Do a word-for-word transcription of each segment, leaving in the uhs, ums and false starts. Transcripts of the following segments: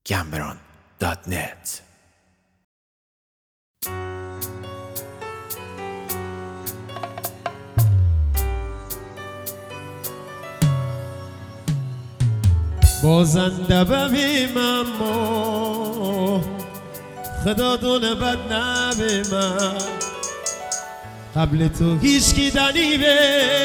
گمبران دات نت. بازنده ببیم اما خدا دونه بد نبی من قبل تو هیچ کی دنیبه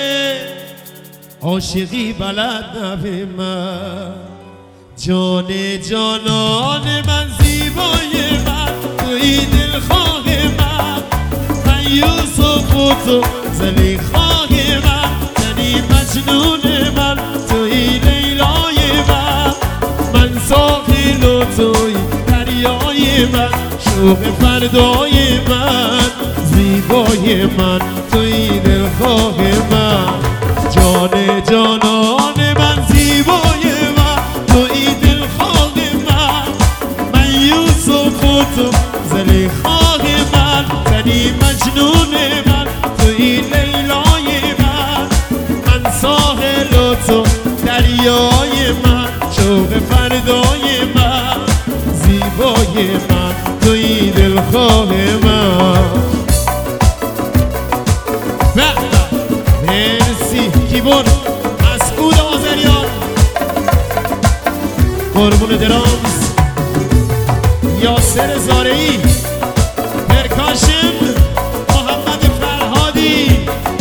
عاشقی بلد نبی من جان جانان من زیبای من توی دلخواه من من یوسف و تو زلیخای من یعنی مجنون من توی لیلای من من ساحل و توی دریای من شوق فردای من زیبای من توی دلخواه من جان جانان من زیبای من توی دلخواه من من یوسف و تو زلیخای من تنی مجنون من توی لیلای من من ساحل و تو دریای من شوق فردای من زیبای من توی دلخواه من مرسی کیبورد مسعود آذریان قربون درامز یاسر زارعی پرکاشن محمد فرهادی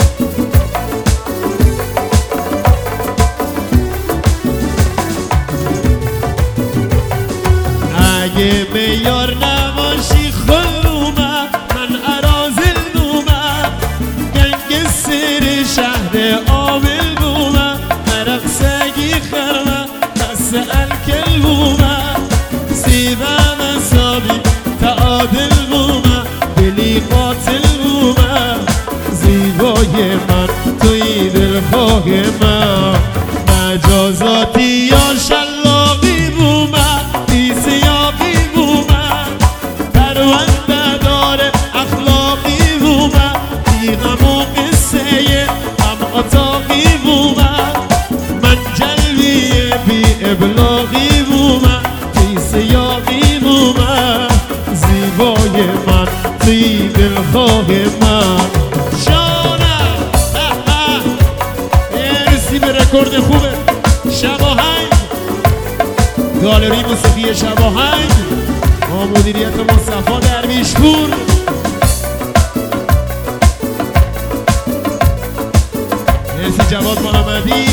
اگه میار نباشی خلومم من ارازل نومم گنگستر شهر آمل بومم مرقسگی خرمم دست الکل بومم سیبم اصابی تعادل بومم دلی قاتل بومم زیبای من توی دلخواه من مجازاتی یا شلاقی بومم بی سیاقی بومم پرونده داره اخلاقی بومم بی غم و قصه هم اتاقی بومم من جلوی بی ابلاغی بومم بی سیاقی بومم زیبای من توی دلخواه من جانم مرسی به رکورد خوبه شباهنگ گالری موسیقی شباهنگ با مدیریت مصطفی درویشپور مرسی جواد محمدی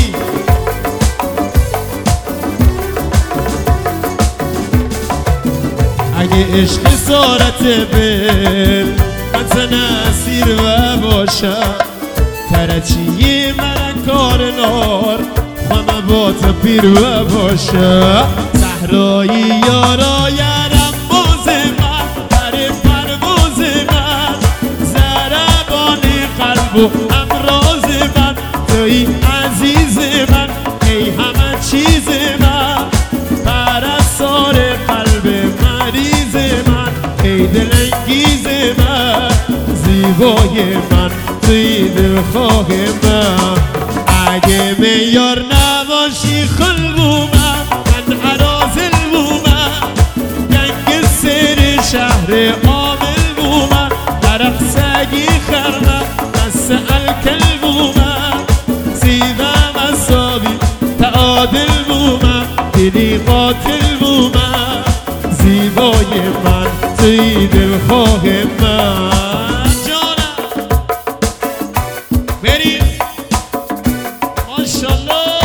اگه عشق سارت بل من تناسیر و باشم ترچی من کار نار همه با تپیر و باشم صحرایی یارا یارم باز من بر پرواز من ضربان قلب و امراض من توی عزیز من ای همه چیز من پرستار قلب مریض من ای دلانگیز من زیبای من توی دلخواه من اگه میار نباشی خلومم من ارازل بومم گنگستر شهر آمل بومم درخسگی خرمم دست الکل بومم سیبم اصابی تعادل بومم دلی قاتل بومم زیبای من توی دلخواه من جانم بریم ماشالله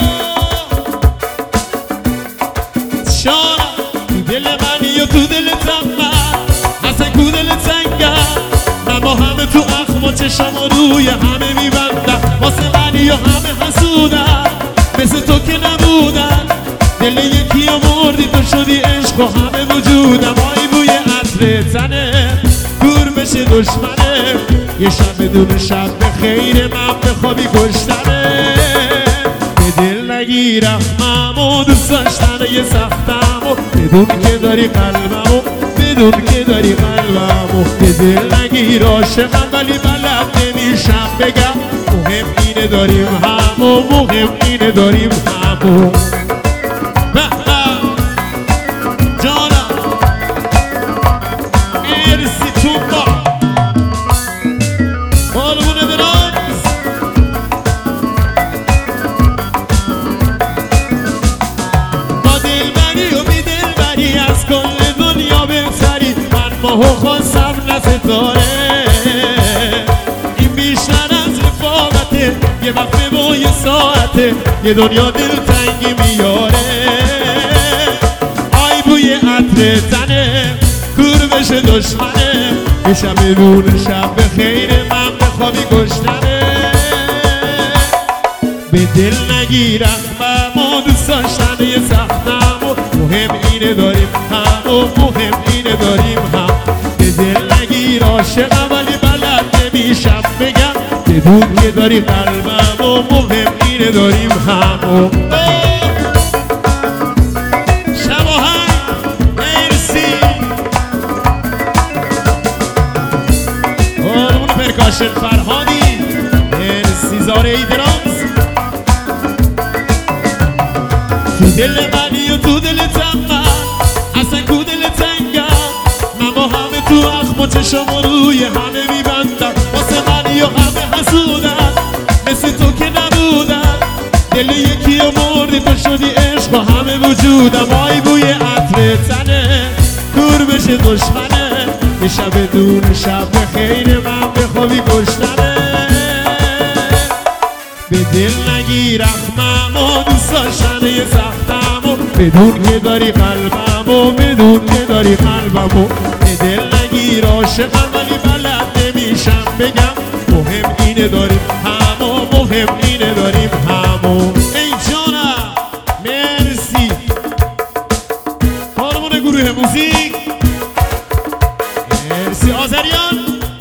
جانم تو دل منی و تو دلتم من اصلا کو دلتنگم من با همه تو اخم و چشم و روی همه میبندم واسه منی و همه حسودم مثل تو که نبودم دل یکی رو مردی تو شدی عشق و همه وجودم آی بوی عطر تنه دور بشه دشمنه یه شب بدون شب به خیر من بخوابی کشتنه به دل نگیرم ممو دوست داشتن یه سختم و بدون که داری قلبمو بدون که داری قلبمو به دل نگیر عاشقم ولی بلد نمیشم بگم مهم اینه داریم همو مهم اینه داریم همو ماهو خواستم نه ستاره این بیشتر از رفاقته یه وقته با یه ساعته یه دنیا دلتنگی میاره آی بوی عطر تنه کور بشه دشمنه یه شب دونه شب به خیر من بخوابی گشتنه به دل نگیرم ما دوست داشتن یه سختم و مهم اینه داریم هم و مهم اینه داریم هم به دل نگیر عاشقم ولی بلد نمیشم بگم بدون که داری قلبم و مهم اینه داریم هم و شب آهنگ مرسی قربون پرکاشن فرهادی مرسی زاره ای درامز تو دل منی و تو دلتم من اصلا کو دلتنگم من با همه تو اخم و چشم روی همه میبندم واسه منی و همه حسودم مثل تو که نبودم دل یکی و مردی تو شدی عشق و همه وجودم آی بوی عطر تنه دور بشه دشمنه یه شب دون شب به خیر من بخوابی گشتنه به دل نگیرم من و دوست داشتن یه سختم و بدون که داری قلبم و بدون که داری قلبم و به دل نگیر عاشقم ولی بلد نمیشم بگم مهم اینه داریم هم و مهم اینه داریم هم و ای جانم مرسی کارمون گروه موزیک مرسی آذریان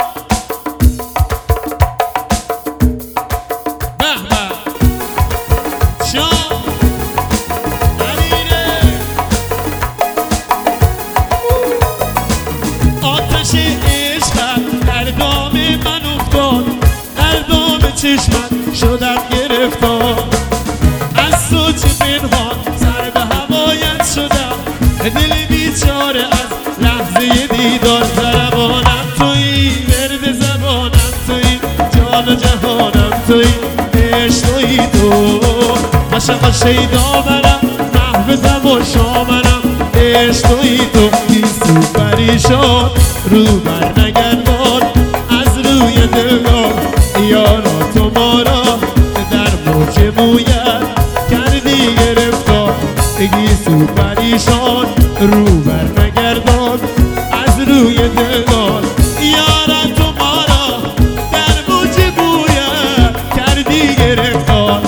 چشمت شدم گرفتار از تو چه پنهان سر به هوایت شدم دل بیچاره از لحظه دیدار زربانم تویی ورد زبانم تویی جان و جهانم تویی عشق تویی تو عاشق شیدا منم محو تماشا منم عشق تویی تو گیسو پریشان رو بر نگردان از روی دلدار یارا تو ما را در موج مویت کردی گرفتار گیسو پریشان رو بر نگردان از روی دلدار یارا تو ما را در موج مویت کردی گرفتار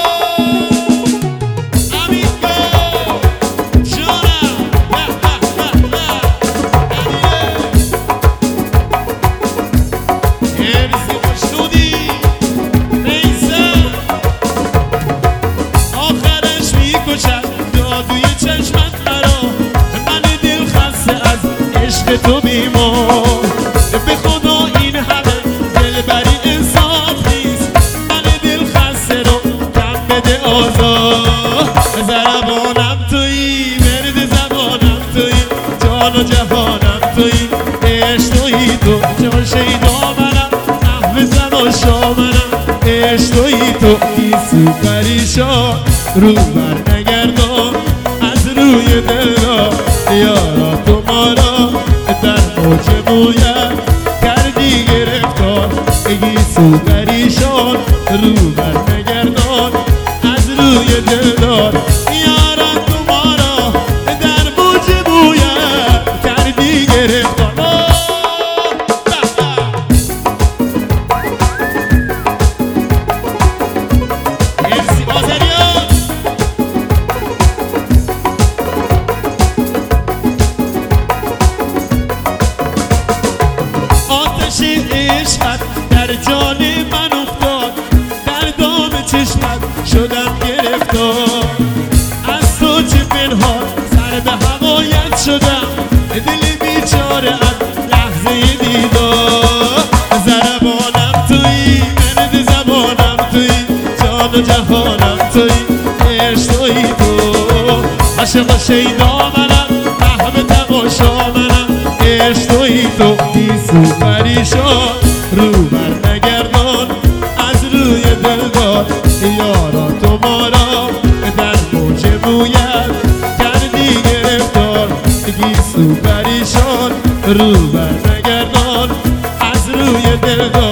تو بیمار به خدا این همه دلبری انصاف نیست من دل خسته رو کم بده آزاد زربانم تویی ورد زبانم تویی جان و جهانم تویی عشق تویی تو جان شیدا منم محو تماشا منم عشق تویی تو گیسو پریشان رو بر نگردان از روی دلدار یارا تو ما را در موج مویت کردی گرفتار گیسو پریشان رو بر نگردان از روی دلدار یارا تو ما را در موج مویت کردی گرفتار مرسی آذریان عشقت در جان من افتاد در دام چشمت شدم گرفتار از تو چه پنهان سر به هوایت شدم دل بیچاره از لحظه دیدار زربانم تویی ورد زبانم تویی جان و جهانم تویی عشق تویی تو عاشق شیدا منم محو تماشا منم عشق تویی تو گیسو پریشان رو بر نگردان از روی دلدار یارا تو ما را در موج مویت کردی گرفتار گیسو رو بریشان رو بر نگردان از روی دل